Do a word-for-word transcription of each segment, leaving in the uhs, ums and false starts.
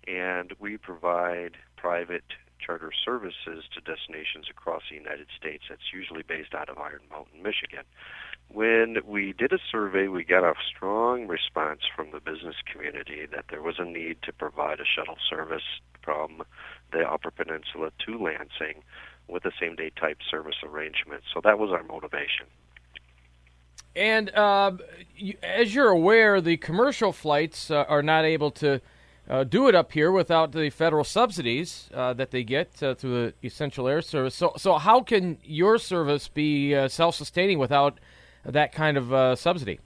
and we provide private charter services to destinations across the United States. That's usually based out of Iron Mountain, Michigan. When we did a survey, we got a strong response from the business community that there was a need to provide a shuttle service from the Upper Peninsula to Lansing with a same-day type service arrangement. So that was our motivation. And uh, you, as you're aware, the commercial flights uh, are not able to uh, do it up here without the federal subsidies uh, that they get uh, through the Essential Air Service. So, so how can your service be uh, self-sustaining without that kind of uh, subsidy?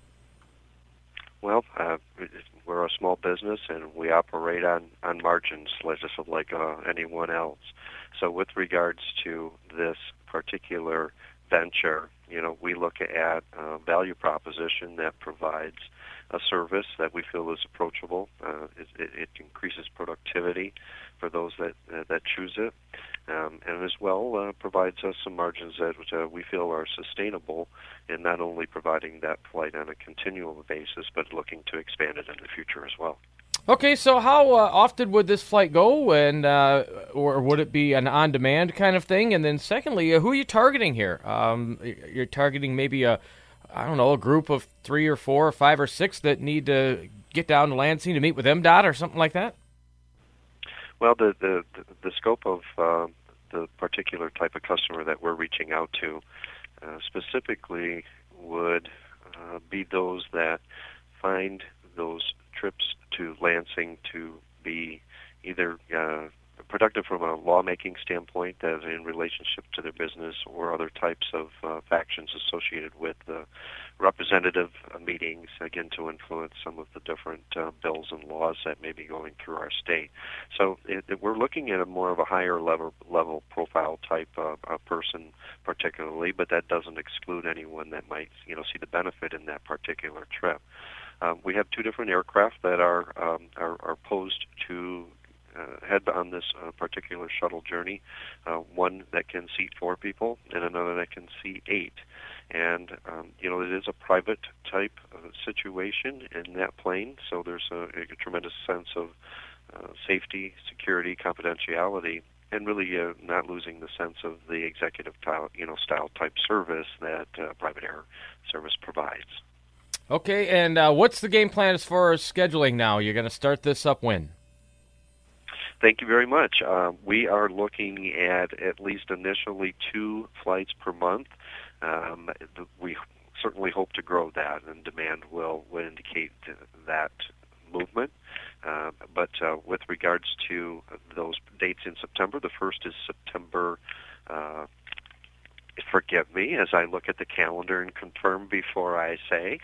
Well, uh, we're a small business, and we operate on, on margins just like uh, anyone else. So with regards to this particular venture, you know, we look at a value proposition that provides a service that we feel is approachable. Uh, it, it increases productivity for those that uh, that choose it, um, and as well uh, provides us some margins that uh, we feel are sustainable in not only providing that flight on a continual basis, but looking to expand it in the future as well. Okay, so how uh, often would this flight go, and uh, or would it be an on-demand kind of thing? And then secondly, uh, who are you targeting here? Um, you're targeting maybe a, I don't know, a group of three or four or five or six that need to get down to Lansing to meet with M D O T or something like that? Well, the the, the scope of uh, the particular type of customer that we're reaching out to uh, specifically would uh, be those that find those trips to Lansing to be either uh, productive from a lawmaking standpoint, as in relationship to their business, or other types of uh, factions associated with uh, representative uh, meetings, again, to influence some of the different uh, bills and laws that may be going through our state. So it, it, we're looking at a more of a higher level, level profile type of uh, person particularly, but that doesn't exclude anyone that might, you know, see the benefit in that particular trip. Um, we have two different aircraft that are um, are, are posed to uh, head on this uh, particular shuttle journey. Uh, one that can seat four people, and another that can seat eight. And um, you know, it is a private type of situation in that plane, so there's a, a tremendous sense of uh, safety, security, confidentiality, and really uh, not losing the sense of the executive style, you know, style type service that uh, private air service provides. Okay, and uh, what's the game plan as far as scheduling now? You're going to start this up when? Thank you very much. Uh, we are looking at at least initially two flights per month. Um, we certainly hope to grow that, and demand will, will indicate that movement. Uh, but uh, with regards to those dates in September, the first is September uh Forgive me as I look at the calendar and confirm before I say.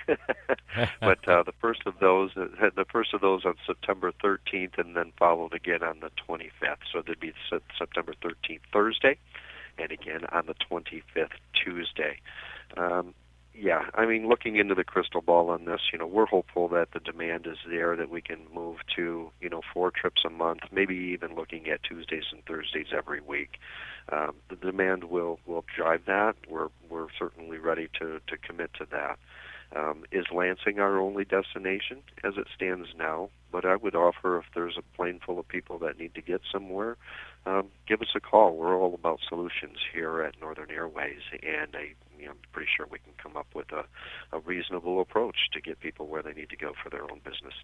But uh, the first of those, uh, the first of those on September thirteenth, and then followed again on the twenty-fifth. So there'd be September thirteenth Thursday, and again on the twenty-fifth Tuesday. Um, yeah, I mean, looking into the crystal ball on this, you know, we're hopeful that the demand is there, that we can move to, you know, four trips a month, maybe even looking at Tuesdays and Thursdays every week. Um, the demand will, will drive that. We're we're certainly ready to, to commit to that. Um, is Lansing our only destination as it stands now? But I would offer, if there's a plane full of people that need to get somewhere, um, give us a call. We're all about solutions here at Northern Airways, and I, you know, I'm pretty sure we can come up with a, a reasonable approach to get people where they need to go for their own business.